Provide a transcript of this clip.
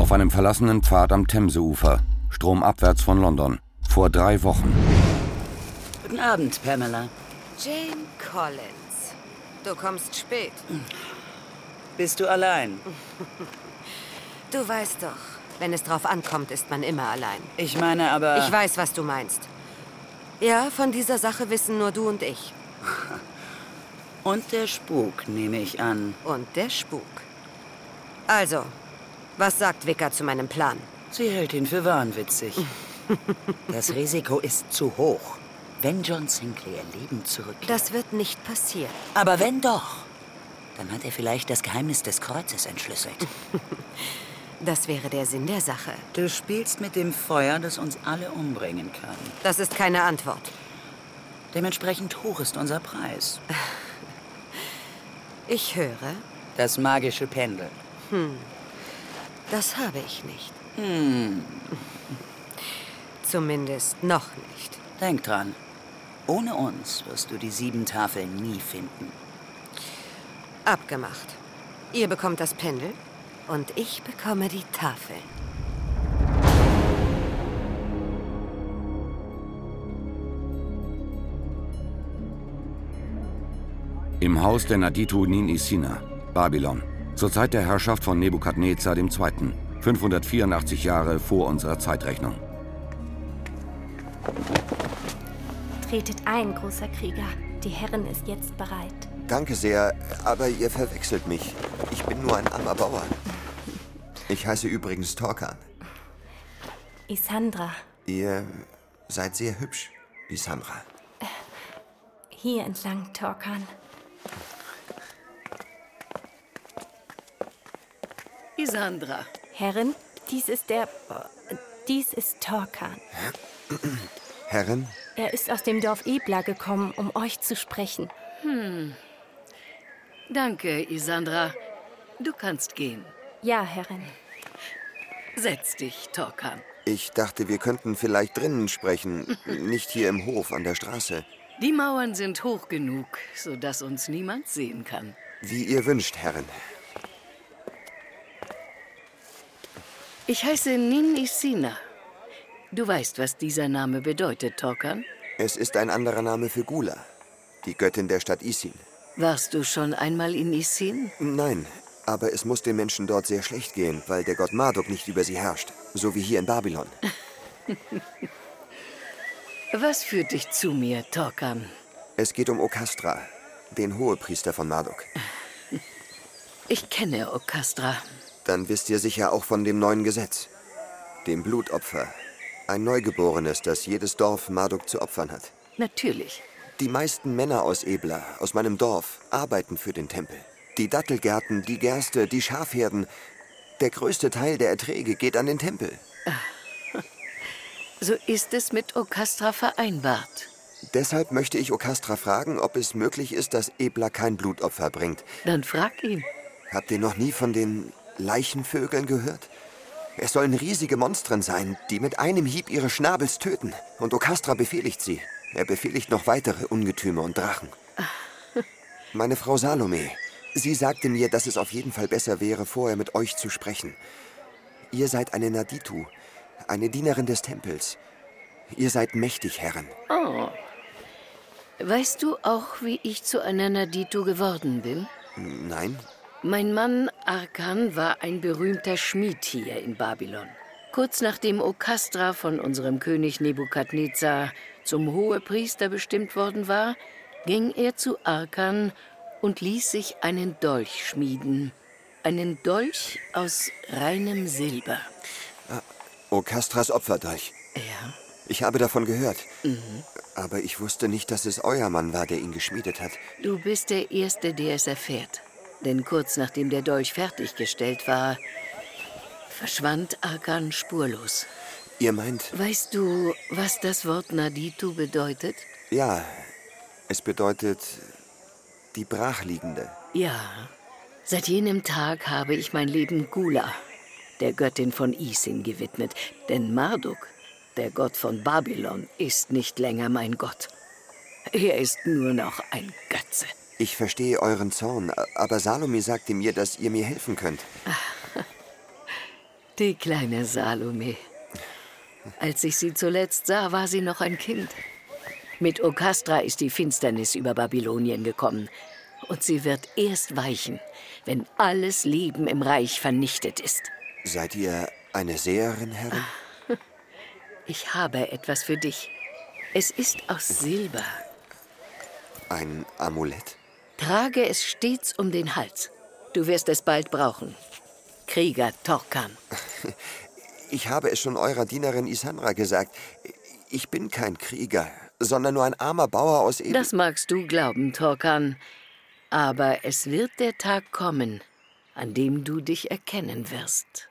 Auf einem verlassenen Pfad am Themseufer, stromabwärts von London. Vor 3 Wochen. Guten Abend, Pamela. Jane Collins. Du kommst spät. Bist du allein? Du weißt doch, wenn es drauf ankommt, ist man immer allein. Ich meine aber... Ich weiß, was du meinst. Ja, von dieser Sache wissen nur du und ich. Und der Spuk, nehme ich an. Und der Spuk. Also, was sagt Vicar zu meinem Plan? Sie hält ihn für wahnwitzig. Das Risiko ist zu hoch. Wenn John Sinclair lebend zurückkehrt... Das wird nicht passieren. Aber wenn doch, dann hat er vielleicht das Geheimnis des Kreuzes entschlüsselt. Das wäre der Sinn der Sache. Du spielst mit dem Feuer, das uns alle umbringen kann. Das ist keine Antwort. Dementsprechend hoch ist unser Preis. Ich höre. Das magische Pendel. Das habe ich nicht. Zumindest noch nicht. Denk dran, ohne uns wirst du die 7 Tafeln nie finden. Abgemacht. Ihr bekommt das Pendel und ich bekomme die Tafeln. Im Haus der Naditu Nin-Isina, Babylon, zur Zeit der Herrschaft von Nebukadnezar II., 584 Jahre vor unserer Zeitrechnung. Tretet ein, großer Krieger. Die Herrin ist jetzt bereit. Danke sehr, aber ihr verwechselt mich. Ich bin nur ein armer Bauer. Ich heiße übrigens Torkan. Isandra, Ihr seid sehr hübsch, Isandra. hier entlang, Torkan. Isandra. Herrin, dies ist Torkan. Herrin? Er ist aus dem Dorf Ebla gekommen, um euch zu sprechen. Danke, Isandra. Du kannst gehen. Ja, Herrin. Setz dich, Torkan. Ich dachte, wir könnten vielleicht drinnen sprechen, nicht hier im Hof an der Straße. Die Mauern sind hoch genug, sodass uns niemand sehen kann. Wie ihr wünscht, Herrin. Ich heiße Nin-Isina. Du weißt, was dieser Name bedeutet, Torkan? Es ist ein anderer Name für Gula, die Göttin der Stadt Isin. Warst du schon einmal in Isin? Nein, aber es muss den Menschen dort sehr schlecht gehen, weil der Gott Marduk nicht über sie herrscht, so wie hier in Babylon. Was führt dich zu mir, Torkan? Es geht um Okastra, den Hohepriester von Marduk. Ich kenne Okastra. Dann wisst ihr sicher auch von dem neuen Gesetz, dem Blutopfer. Ein Neugeborenes, das jedes Dorf Marduk zu opfern hat. Natürlich. Die meisten Männer aus Ebla, aus meinem Dorf, arbeiten für den Tempel. Die Dattelgärten, die Gerste, die Schafherden. Der größte Teil der Erträge geht an den Tempel. So ist es mit Okastra vereinbart. Deshalb möchte ich Okastra fragen, ob es möglich ist, dass Ebla kein Blutopfer bringt. Dann frag ihn. Habt ihr noch nie von den Leichenvögeln gehört? Es sollen riesige Monstren sein, die mit einem Hieb ihre Schnabels töten. Und Okastra befehligt sie. Er befehligt noch weitere Ungetüme und Drachen. Meine Frau Salome, sie sagte mir, dass es auf jeden Fall besser wäre, vorher mit euch zu sprechen. Ihr seid eine Naditu, eine Dienerin des Tempels. Ihr seid mächtig, Herren. Oh. Weißt du auch, wie ich zu einer Naditu geworden bin? Nein? Mein Mann Arkan war ein berühmter Schmied hier in Babylon. Kurz nachdem Okastra von unserem König Nebukadnezar zum Hohepriester bestimmt worden war, ging er zu Arkan und ließ sich einen Dolch schmieden. Einen Dolch aus reinem Silber. Okastras Opferdolch. Ja. Ich habe davon gehört. Aber ich wusste nicht, dass es euer Mann war, der ihn geschmiedet hat. Du bist der Erste, der es erfährt. Denn kurz nachdem der Dolch fertiggestellt war, verschwand Arkan spurlos. Ihr meint... Weißt du, was das Wort Naditu bedeutet? Ja, es bedeutet die Brachliegende. Ja. Seit jenem Tag habe ich mein Leben Gula, der Göttin von Isin, gewidmet. Denn Marduk, der Gott von Babylon, ist nicht länger mein Gott. Er ist nur noch ein Götze. Ich verstehe euren Zorn, aber Salome sagte mir, dass ihr mir helfen könnt. Die kleine Salome. Als ich sie zuletzt sah, war sie noch ein Kind. Mit Okastra ist die Finsternis über Babylonien gekommen. Und sie wird erst weichen, wenn alles Leben im Reich vernichtet ist. Seid ihr eine Seherin, Herrin? Ich habe etwas für dich. Es ist aus Silber. Ein Amulett? Trage es stets um den Hals. Du wirst es bald brauchen. Krieger Torkan. Ich habe es schon eurer Dienerin Isanra gesagt. Ich bin kein Krieger, sondern nur ein armer Bauer aus Das magst du glauben, Torkan. Aber es wird der Tag kommen, an dem du dich erkennen wirst.